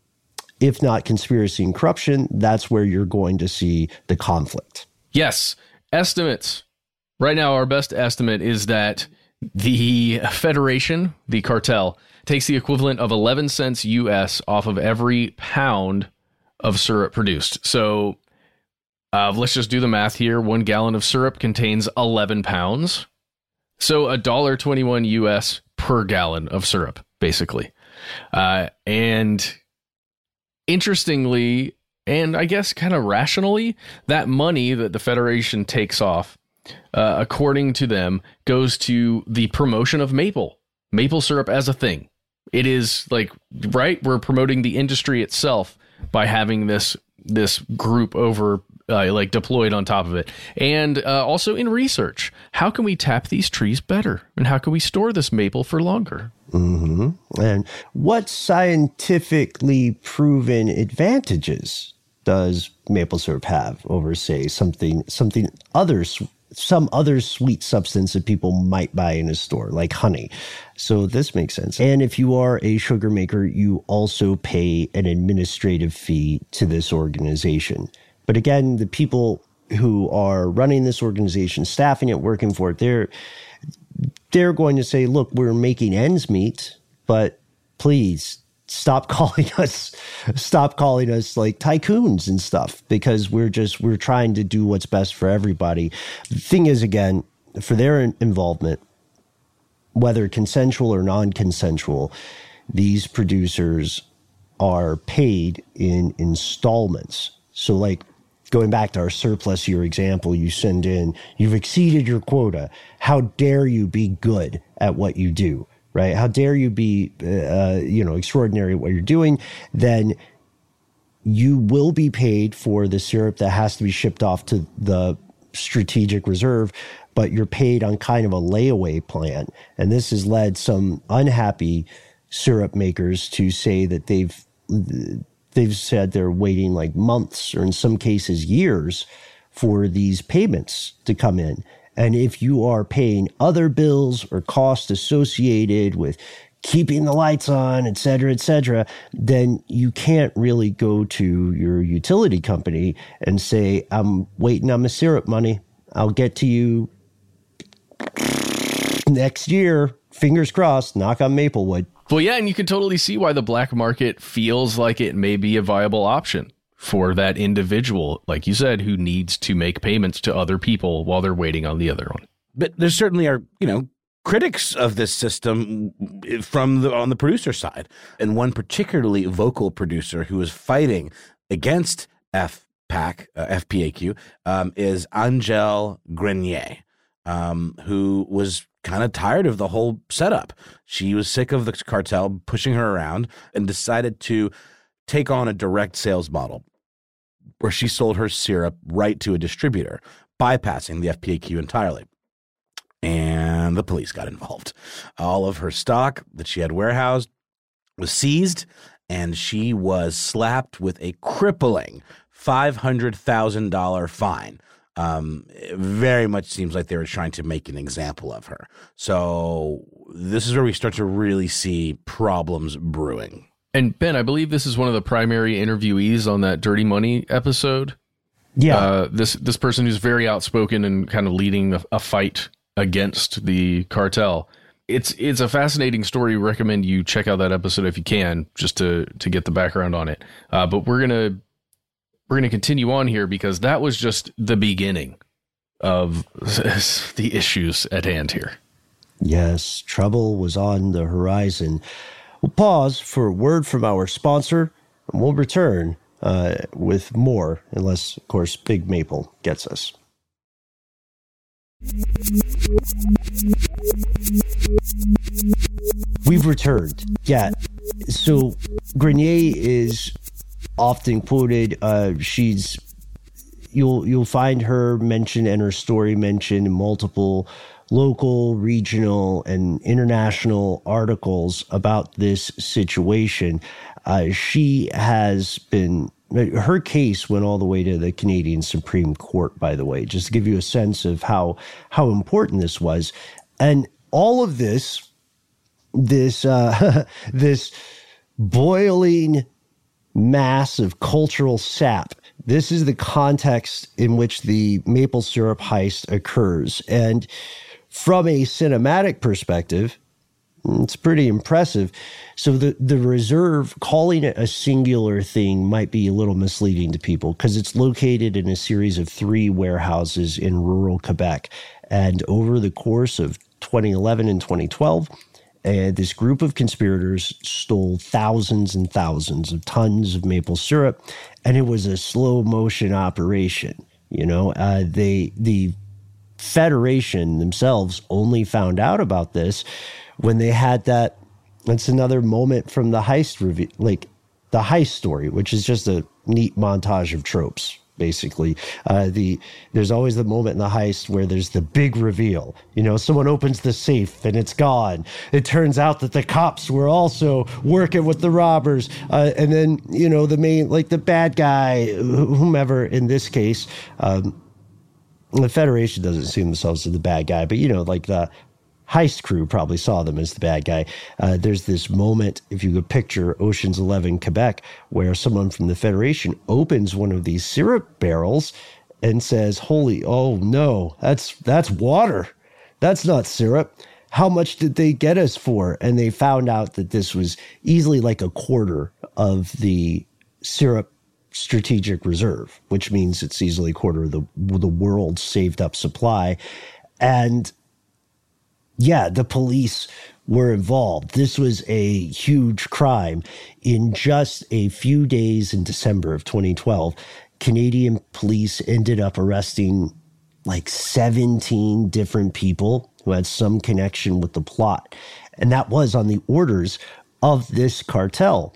S1: if not conspiracy and corruption, that's where you're going to see the conflict.
S2: Yes, estimates. Right now, our best estimate is that the Federation, the cartel, takes the equivalent of eleven cents U S off of every pound of syrup produced. So uh, let's just do the math here. One gallon of syrup contains eleven pounds. So a dollar twenty-one U S per gallon of syrup, basically. Uh, and interestingly, and I guess kind of rationally, that money that the Federation takes off, uh, according to them, goes to the promotion of maple. maple syrup as a thing. It is like, right, we're promoting the industry itself by having this this group over uh, like deployed on top of it. And uh, also in research, how can we tap these trees better? And how can we store this maple for longer?
S1: Mm-hmm. And what scientifically proven advantages does maple syrup have over, say, something something other some other sweet substance that people might buy in a store, like honey? So this makes sense. And if you are a sugar maker, you also pay an administrative fee to this organization. But again, the people who are running this organization, staffing it, working for it, they're they're going to say, look, we're making ends meet, but please stop calling us, stop calling us like tycoons and stuff, because we're just, we're trying to do what's best for everybody. The thing is, again, for their involvement, whether consensual or non-consensual, these producers are paid in installments. So like going back to our surplus year example, you send in, you've exceeded your quota. How dare you be good at what you do? Right? How dare you be, uh, you know, extraordinary at what you're doing? Then you will be paid for the syrup that has to be shipped off to the strategic reserve, but you're paid on kind of a layaway plan. And this has led some unhappy syrup makers to say that they've they've said they're waiting like months, or in some cases years, for these payments to come in. And if you are paying other bills or costs associated with keeping the lights on, et cetera, et cetera, then you can't really go to your utility company and say, I'm waiting on my syrup money. I'll get to you next year. Fingers crossed, knock on Maplewood.
S2: Well, yeah, and you can totally see why the black market feels like it may be a viable option for that individual, like you said, who needs to make payments to other people while they're waiting on the other one.
S3: But there certainly are, you know, critics of this system from the on the producer side. And one particularly vocal producer who is fighting against F PAC, uh, F P A Q, um, is Angèle Grenier, um, who was kind of tired of the whole setup. She was sick of the cartel pushing her around and decided to take on a direct sales model where she sold her syrup right to a distributor, bypassing the F P A Q entirely. And the police got involved. All of her stock that she had warehoused was seized, and she was slapped with a crippling five hundred thousand dollars fine. Um, it very much seems like they were trying to make an example of her. So this is where we start to really see problems brewing.
S2: And Ben, I believe this is one of the primary interviewees on that Dirty Money episode.
S1: Yeah.
S2: Uh, this this person who's very outspoken and kind of leading a, a fight against the cartel. It's it's a fascinating story. We recommend you check out that episode if you can, just to to get the background on it. Uh, but we're gonna we're gonna continue on here because that was just the beginning of the issues at hand here.
S1: Yes, trouble was on the horizon. We'll pause for a word from our sponsor, and we'll return uh, with more, unless, of course, Big Maple gets us. We've returned. Yeah. So Grenier is often quoted. Uh, she's you'll you'll find her mentioned and her story mentioned in multiple local, regional, and international articles about this situation. Uh, she has been, her case went all the way to the Canadian Supreme Court, by the way, just to give you a sense of how, how important this was. And all of this, this, uh, this boiling mass of cultural sap, this is the context in which the maple syrup heist occurs. And from a cinematic perspective, it's pretty impressive. So the, the reserve, calling it a singular thing might be a little misleading to people because it's located in a series of three warehouses in rural Quebec. And over the course of twenty eleven and twenty twelve, uh, this group of conspirators stole thousands and thousands of tons of maple syrup, and it was a slow motion operation. You know, uh, they the Federation themselves only found out about this when they had that. That's another moment from the heist review, like the heist story, which is just a neat montage of tropes. Basically, uh, the there's always the moment in the heist where there's the big reveal. You know, someone opens the safe and it's gone. It turns out that the cops were also working with the robbers. Uh, and then, you know, the main, like the bad guy, whomever in this case, um, the Federation doesn't see themselves as the bad guy, but, you know, like the heist crew probably saw them as the bad guy. Uh, there's this moment, if you could picture Ocean's Eleven, Quebec, where someone from the Federation opens one of these syrup barrels and says, holy, oh no, that's that's water. That's not syrup. How much did they get us for? And they found out that this was easily like a quarter of the syrup strategic reserve, which means it's easily a quarter of the, the world's saved up supply. And yeah, the police were involved. This was a huge crime. In just a few days in December of twenty twelve, Canadian police ended up arresting like seventeen different people who had some connection with the plot. And that was on the orders of this cartel,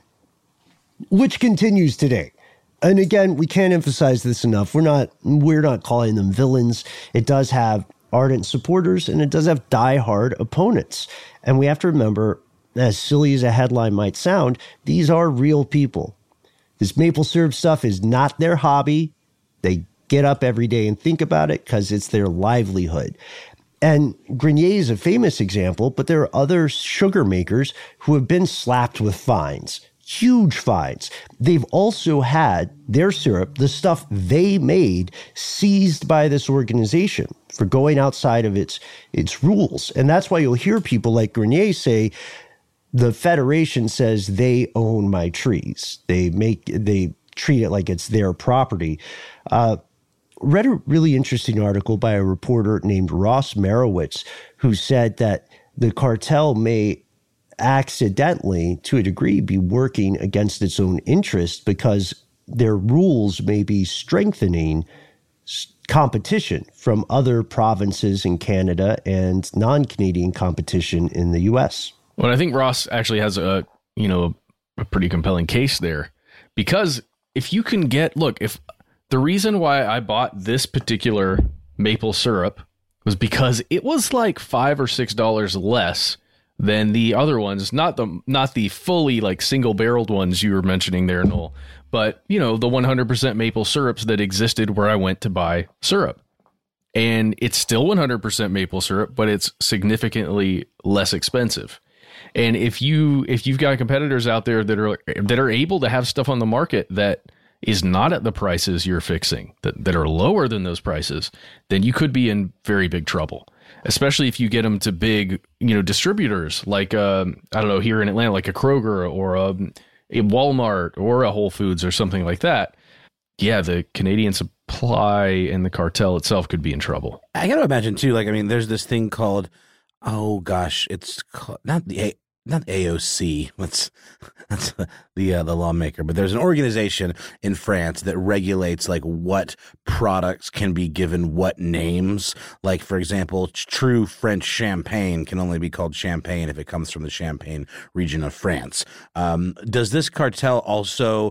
S1: which continues today. And again, we can't emphasize this enough. We're not, we're not calling them villains. It does have ardent supporters, and it does have diehard opponents. And we have to remember, as silly as a headline might sound, these are real people. This maple syrup stuff is not their hobby. They get up every day and think about it because it's their livelihood. And Grenier is a famous example, but there are other sugar makers who have been slapped with fines. Huge fines. They've also had their syrup, the stuff they made, seized by this organization for going outside of its its rules. And that's why you'll hear people like Grenier say, the Federation says they own my trees. They make they treat it like it's their property. Uh, read a really interesting article by a reporter named Ross Marowitz, who said that the cartel may accidentally, to a degree, be working against its own interest because their rules may be strengthening competition from other provinces in Canada and non-Canadian competition in the U S.
S2: Well, I think Ross actually has a, you know, a pretty compelling case there, because if you can get, look, if the reason why I bought this particular maple syrup was because it was like five or six dollars less than the other ones, not the not the fully like single barreled ones you were mentioning there, Noel, but you know, the one hundred percent maple syrups that existed where I went to buy syrup. And it's still one hundred percent maple syrup, but it's significantly less expensive. And if you if you've got competitors out there that are that are able to have stuff on the market that is not at the prices you're fixing, that, that are lower than those prices, then you could be in very big trouble. Especially if you get them to big, you know, distributors like, um, I don't know, here in Atlanta, like a Kroger or a, a Walmart or a Whole Foods or something like that. Yeah, the Canadian supply and the cartel itself could be in trouble.
S3: I got to imagine, too, like, I mean, there's this thing called, oh, gosh, it's called, not the A, not A O C. That's that's the uh, the lawmaker, but there's an organization in France that regulates like what products can be given what names. Like, for example, true French champagne can only be called champagne if it comes from the Champagne region of France. Um, does this cartel also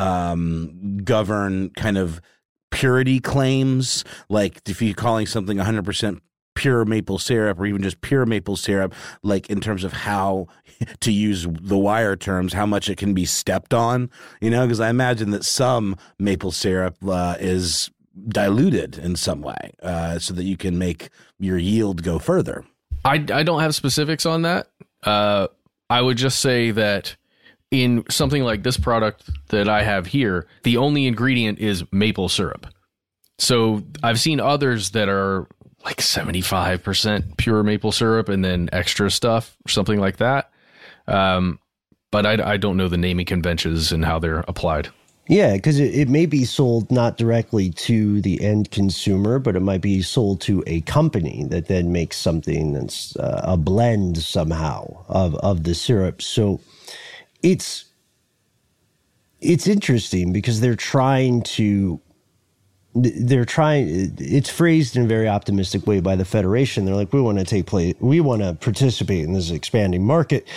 S3: um, govern kind of purity claims? Like, if you're calling something one hundred percent pure maple syrup or even just pure maple syrup, like in terms of how, to use the Wire terms, how much it can be stepped on, you know, because I imagine that some maple syrup uh, is diluted in some way uh, so that you can make your yield go further.
S2: I, I don't have specifics on that. Uh, I would just say that in something like this product that I have here, the only ingredient is maple syrup. So I've seen others that are like seventy-five percent pure maple syrup and then extra stuff or something like that. Um, but I, I don't know the naming conventions and how they're applied.
S1: Yeah, because it, it may be sold not directly to the end consumer, but it might be sold to a company that then makes something that's uh, a blend somehow of, of the syrup. So it's it's interesting because they're trying to they're trying, it's phrased in a very optimistic way by the Federation. They're like, we want to take place, we want to participate in this expanding market.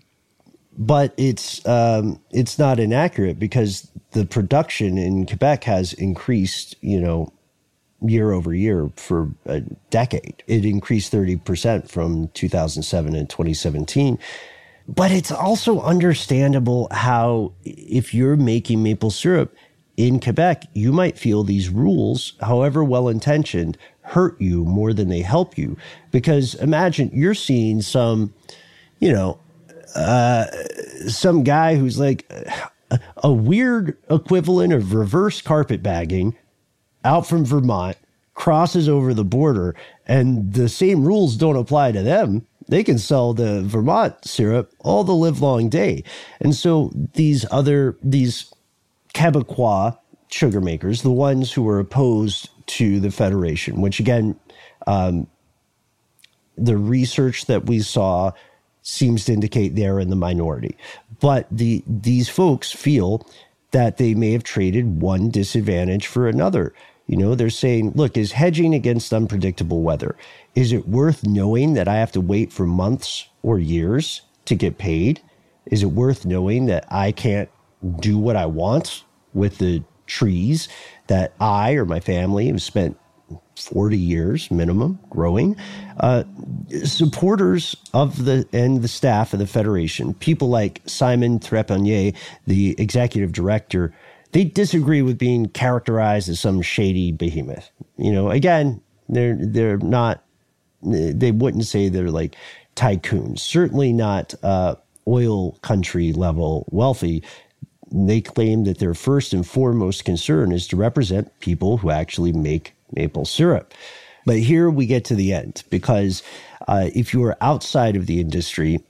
S1: But it's um, it's not inaccurate because the production in Quebec has increased, you know, year over year for a decade. It increased thirty percent from two thousand seven and twenty seventeen. But it's also understandable how if you're making maple syrup in Quebec, you might feel these rules, however well-intentioned, hurt you more than they help you. Because imagine you're seeing some, you know, uh, some guy who's like a, a weird equivalent of reverse carpetbagging out from Vermont, crosses over the border, and the same rules don't apply to them. They can sell the Vermont syrup all the live long day. And so these other, these Quebecois sugar makers, the ones who were opposed to the Federation, which again, um, the research that we saw seems to indicate they're in the minority. But the these folks feel that they may have traded one disadvantage for another. You know, they're saying, look, is hedging against unpredictable weather, is it worth knowing that I have to wait for months or years to get paid? Is it worth knowing that I can't do what I want with the trees that I or my family have spent forty years minimum growing? Uh, supporters of the and the staff of the Federation, people like Simon Trepanier, the executive director, they disagree with being characterized as some shady behemoth. You know, again, they're they're not. They wouldn't say they're like tycoons. Certainly not uh, oil country level wealthy. They claim that their first and foremost concern is to represent people who actually make maple syrup. But here we get to the end, because uh, if you are outside of the industry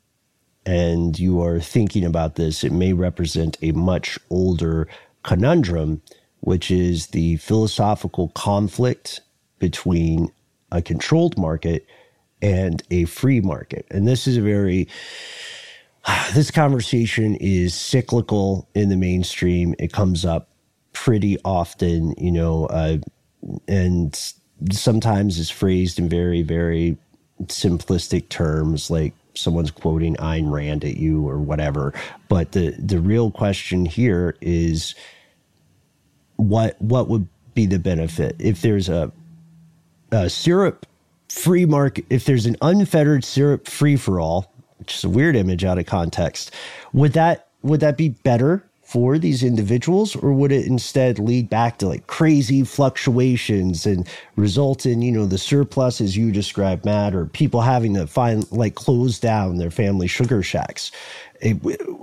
S1: and you are thinking about this, it may represent a much older conundrum, which is the philosophical conflict between a controlled market and a free market. And this is a very... This conversation is cyclical in the mainstream. It comes up pretty often, you know, uh, and sometimes is phrased in very, very simplistic terms, like someone's quoting Ayn Rand at you or whatever. But the, the real question here is what what would be the benefit if there's a, a syrup free market, if there's an unfettered syrup free for all, which is a weird image out of context. Would that would that be better for these individuals, or would it instead lead back to like crazy fluctuations and result in, you know, the surplus as you described, Matt, or people having to find like close down their family sugar shacks? It,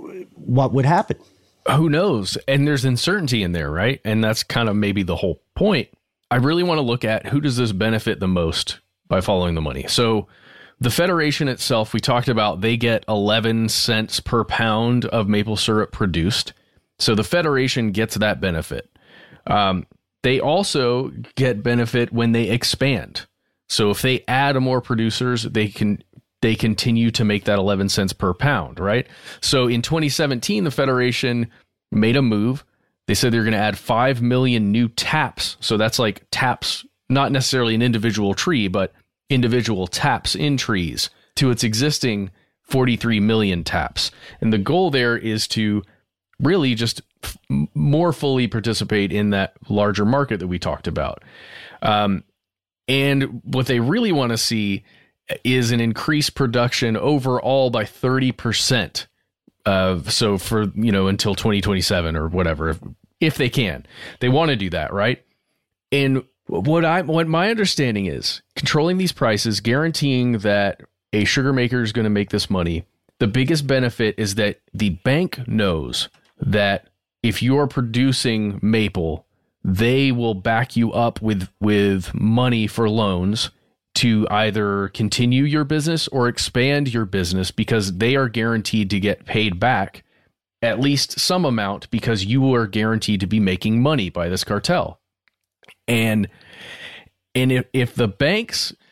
S1: what would happen?
S2: Who knows? And there's uncertainty in there, right? And that's kind of maybe the whole point. I really want to look at who does this benefit the most by following the money. So the Federation itself, we talked about, they get eleven cents per pound of maple syrup produced. So the Federation gets that benefit. Um, they also get benefit when they expand. So if they add more producers, they can they continue to make that eleven cents per pound, right? So in twenty seventeen, the Federation made a move. They said they're going to add five million new taps. So that's like taps, not necessarily an individual tree, but individual taps in trees to its existing forty-three million taps. And the goal there is to really just f- more fully participate in that larger market that we talked about. Um, and what they really want to see is an increased production overall by thirty percent. Uh, so for, you know, until twenty twenty-seven or whatever, if, if they can, they want to do that, right? And What I what my understanding is, controlling these prices, guaranteeing that a sugar maker is going to make this money, the biggest benefit is that the bank knows that if you are producing maple, they will back you up with with money for loans to either continue your business or expand your business, because they are guaranteed to get paid back at least some amount, because you are guaranteed to be making money by this cartel. And and if, if the banks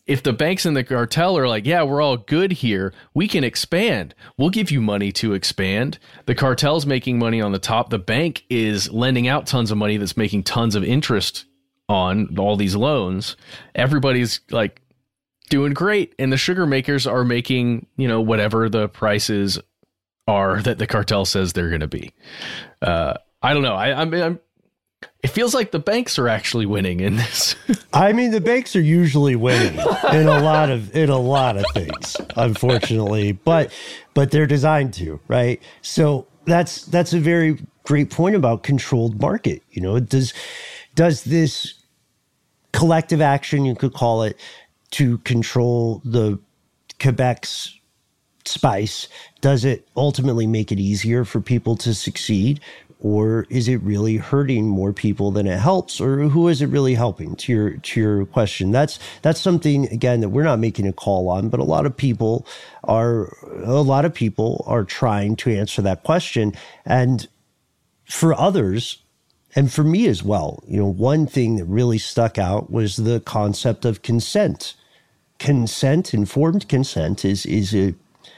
S2: if the banks and the cartel are like, yeah, we're all good here, we can expand. We'll give you money to expand. The cartel's making money on the top. The bank is lending out tons of money that's making tons of interest on all these loans. Everybody's like doing great. And the sugar makers are making, you know, whatever the prices are that the cartel says they're going to be. Uh, I don't know. I, I'm, I'm It feels like the banks are actually winning in this.
S1: I mean, the banks are usually winning in a lot of in a lot of things, unfortunately, but but they're designed to, right? So that's that's a very great point about controlled market. You know, does does this collective action, you could call it, to control the Quebec's spice, does it ultimately make it easier for people to succeed? Or is it really hurting more people than it helps? Or who is it really helping? To your to your question, that's that's something again that we're not making a call on, but a lot of people are a lot of people are trying to answer that question. And for others, and for me as well, you know, one thing that really stuck out was the concept of consent. Consent, informed consent, is is a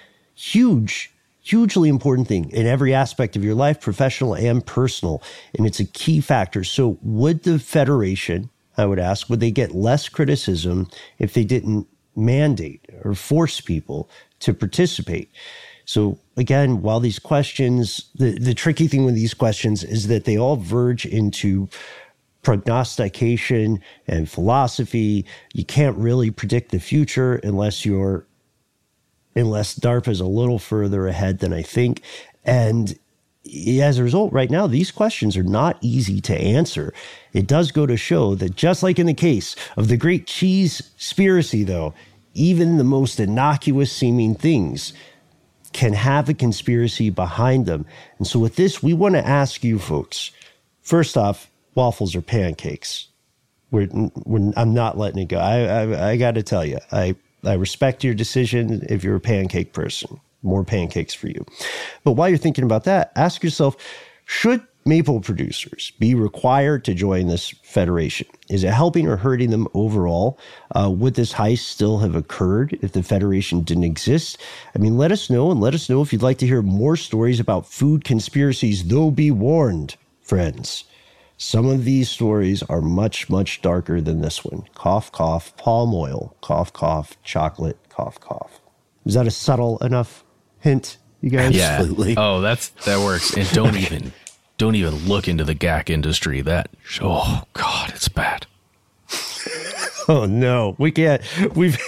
S1: huge. Hugely important thing in every aspect of your life, professional and personal. And it's a key factor. So would the Federation, I would ask, would they get less criticism if they didn't mandate or force people to participate? So again, while these questions, the, the tricky thing with these questions is that they all verge into prognostication and philosophy. You can't really predict the future unless you're unless DARPA is a little further ahead than I think. And as a result, right now, these questions are not easy to answer. It does go to show that just like in the case of the Great Cheese-spiracy, though, even the most innocuous seeming things can have a conspiracy behind them. And so with this, we want to ask you folks, first off, waffles or pancakes? We're, we're, I'm not letting it go. I, I, I got to tell you, I I respect your decision if you're a pancake person. More pancakes for you. But while you're thinking about that, ask yourself, should maple producers be required to join this federation? Is it helping or hurting them overall? Uh, would this heist still have occurred if the federation didn't exist? I mean, let us know, and let us know if you'd like to hear more stories about food conspiracies, though be warned, friends. Some of these stories are much, much darker than this one. Cough, cough, palm oil, cough, cough, chocolate, cough, cough. Is that a subtle enough hint, you guys?
S2: Yeah.
S3: Absolutely.
S2: Oh, that's that works. And don't even don't even look into the G A C industry. That oh God, it's bad.
S1: Oh no, we can't. We've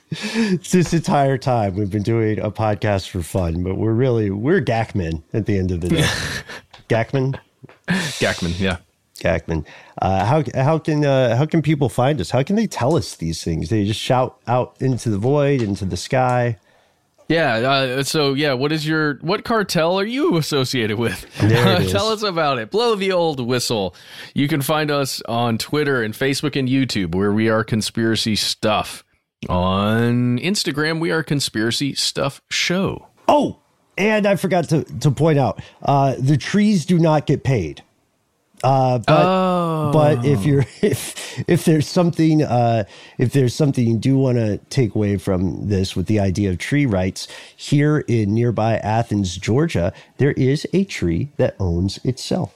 S1: this entire time we've been doing a podcast for fun, but we're really we're G A C men at the end of the day. G A C men?
S2: G A C man, yeah.
S1: Gackman. Uh, how how can uh, how can people find us? How can they tell us these things? They just shout out into the void, into the sky.
S2: Yeah. Uh, so yeah, what is your what cartel are you associated with?
S1: There it is.
S2: Tell us about it. Blow the old whistle. You can find us on Twitter and Facebook and YouTube, where we are Conspiracy Stuff. On Instagram, we are Conspiracy Stuff Show.
S1: Oh, and I forgot to to point out, uh, the trees do not get paid. Uh, but
S2: oh.
S1: but if you're if if there's something uh, if there's something you do want to take away from this with the idea of tree rights, here in nearby Athens, Georgia, there is a tree that owns itself.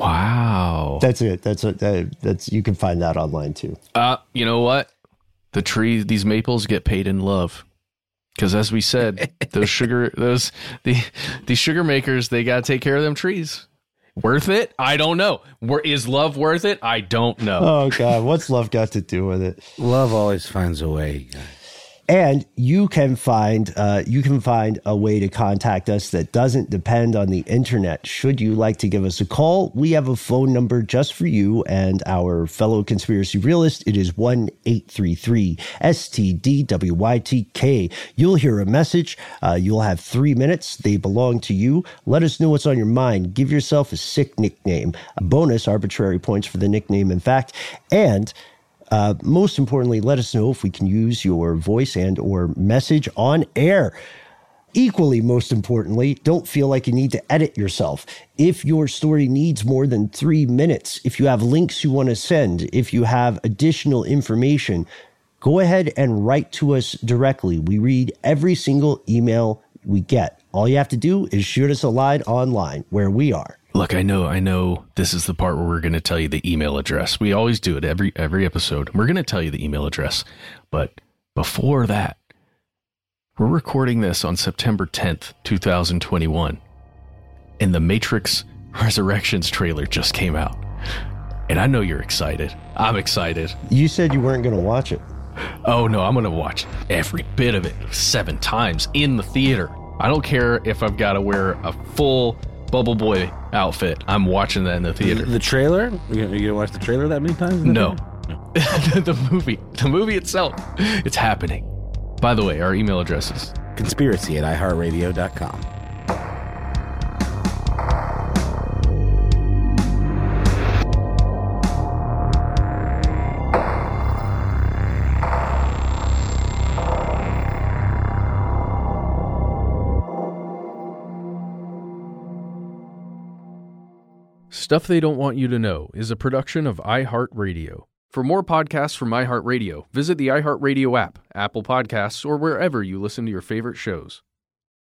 S2: Wow,
S1: that's it. That's a, that, that's you can find that online too.
S2: Uh, you know what? The tree, these maples get paid in love. Because as we said, those sugar, those the the sugar makers, they got to take care of them trees. Worth it? I don't know. Is love worth it? I don't know.
S1: Oh God, what's love got to do with it?
S3: Love always finds a way.
S1: And you can find uh, you can find a way to contact us that doesn't depend on the internet. Should you like to give us a call, we have a phone number just for you and our fellow conspiracy realist. It is one eight three three S T D W Y T K. You'll hear a message. Uh, you'll have three minutes. They belong to you. Let us know what's on your mind. Give yourself a sick nickname. A bonus, arbitrary points for the nickname, in fact. And Uh, most importantly, let us know if we can use your voice and or message on air. Equally, most importantly, don't feel like you need to edit yourself. If your story needs more than three minutes, if you have links you want to send, if you have additional information, go ahead and write to us directly. We read every single email we get. All you have to do is shoot us a line online where we are.
S2: Look, I know, I know this is the part where we're going to tell you the email address. We always do it every every episode. We're going to tell you the email address. But before that, we're recording this on September tenth, twenty twenty-one. And the Matrix Resurrections trailer just came out. And I know you're excited. I'm excited.
S1: You said you weren't going to watch it.
S2: Oh, no, I'm going to watch every bit of it seven times in the theater. I don't care if I've got to wear a full Bubble Boy outfit. I'm watching that in the theater.
S3: The trailer? You going to watch the trailer that many times?
S2: No. the movie. The movie itself. It's happening. By the way, our email address is
S3: conspiracy at i heart radio dot com.
S2: Stuff They Don't Want You to Know is a production of iHeartRadio. For more podcasts from iHeartRadio, visit the iHeartRadio app, Apple Podcasts, or wherever you listen to your favorite shows.